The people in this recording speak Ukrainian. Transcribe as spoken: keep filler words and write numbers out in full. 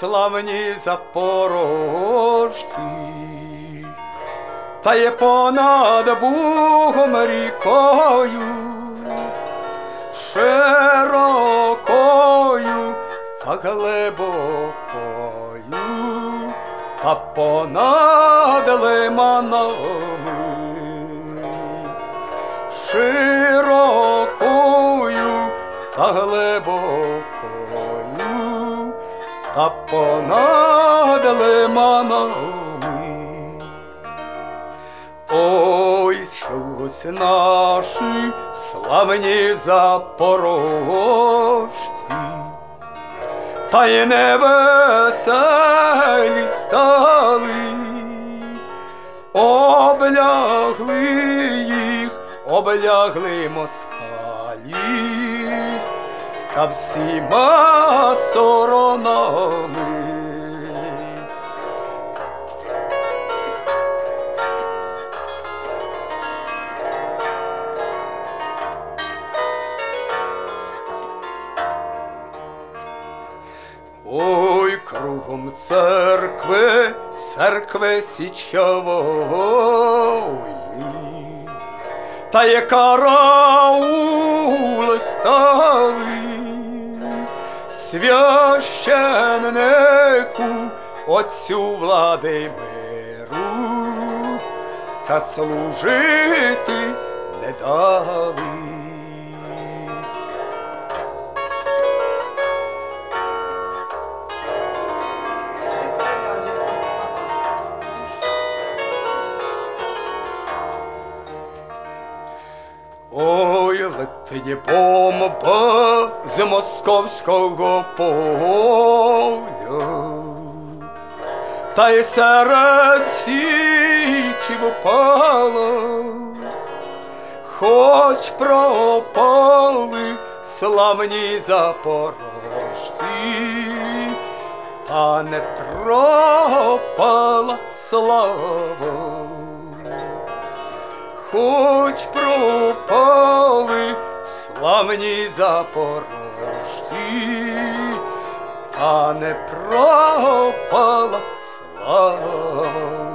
славні запорожці, та є понад Бугом рікою, широкою та глибокою, та понад лиманами, широкою та глибокою, та понад лиманами. Ой, чогось наші славні запорожці, та й невеселі стали, облягли їх, облягли москалі, та всіма сторонами. Ой, кругом церкви, церкви січової, та є караули стали, священнику отцю Владимиру, та служити не дали. Ой, летить бомба з московського поля, та й серед січі впала, хоч пропали славні запорожці, та не пропала слава. Хоч пропали славні запорожці, та не пропала слава.